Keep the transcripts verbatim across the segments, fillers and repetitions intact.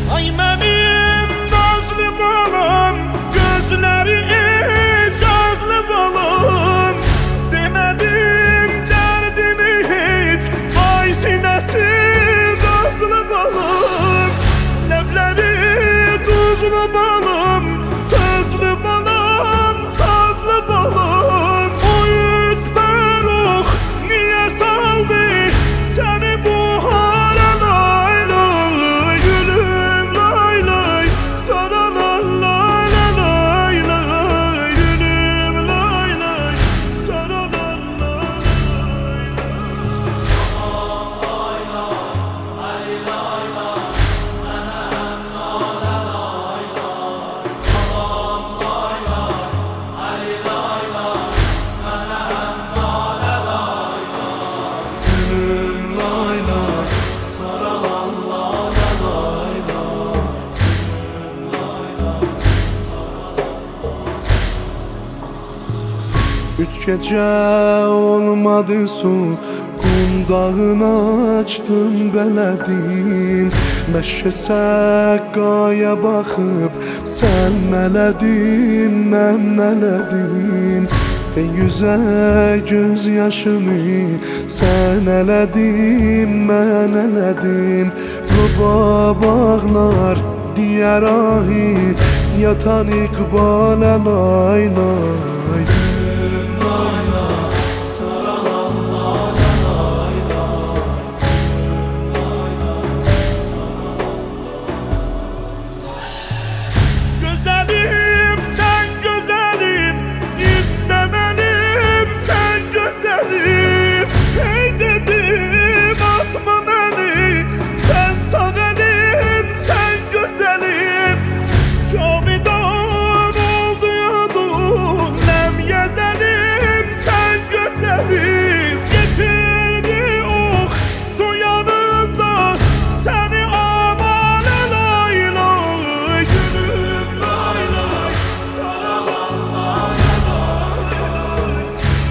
Ay benim nazlı balam, gözleri icazlı balam. Demedim derdini hiç, ay sinesi gazlı balam. Lebleri tuzlu balam, sözlü balam, sazlı balam. O yüz ferruh niye saldı seni bu hale lay lay? Gülüm lay lay, sana lay lay lay lay. Gülüm lay lay, sana lay lay lay. Üç gece olmadı su, qundağını açdım bələdim. Məşə səqqaya baxıb sən mələdin, mən mələdim. Ey yüzə göz yaşını sən ələdin, mən ələdim. Ruba bağlar diyər ahi, yatan iqbalə lay lay. Güzelim sen güzelim, istemelim sen güzelim. Hey dedim atma beni, sen sağ elim, sen güzelim. Cavidan oldu yadum, nem yezelim sen güzelim. Getirdi oh su yanında seni amale lay lay. Gülüm lay lay, sana lay lay lay.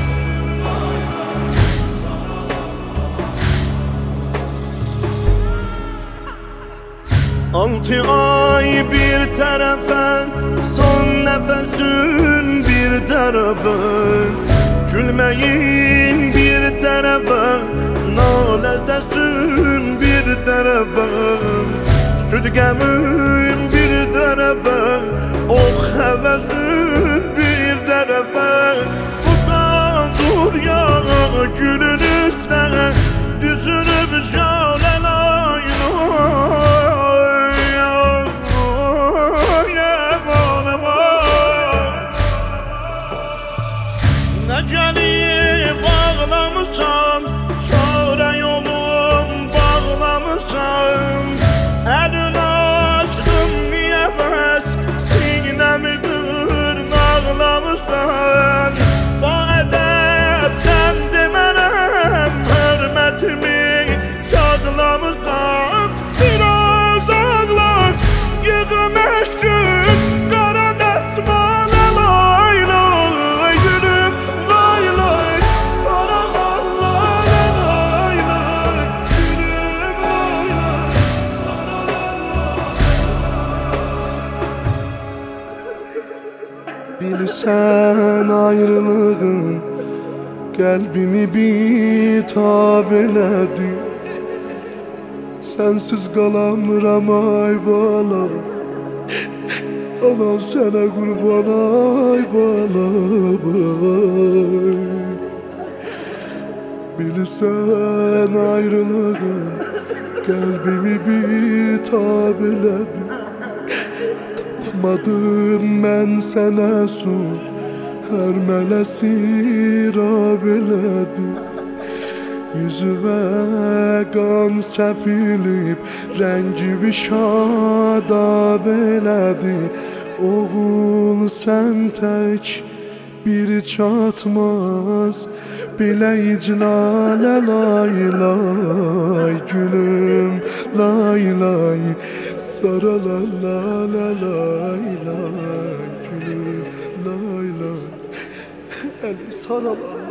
Altı ay bir tərəfə, son nəfəsin bir tərəfə. Gülməyin bir tərəfə, nalə səsin bir tərəfə. Süd qəmin bir tərəfə, ox həvəsin bir tərəfə. Utan dur ya gülün üstə, düzülüb şalə lay lay. Ne gelip bağlamışsan, çare yolum bağlamışsan. Elini açtım niye bəs, sinemi dırnaqlamışsan. Bu edep sen demələm, hörmətimi saxlamışsan. Biraz ağlar, yığım eşkin, qara dəsmalə lay lay. Gülüm lay lay, sana lay lay lay. Gülüm lay lay, sana lay lay. Bilsən ayrılığın qəlbimi bitab elədi. Sənsiz qalamıram ay bala, anan sənə qurban ay bala bay. Bilsən ayrılığın qəlbimi bitab elədi. Tapmadım mən sənə su, hər mələsi rab elədi. Yüzüvə qan səpilib, rəngibi şadab elədi. Oğul sən tək bir çatmaz, belə iclalə lay lay. Gülüm lay lay, sara la la la lay lay. Gülüm lay lay, eli sara la.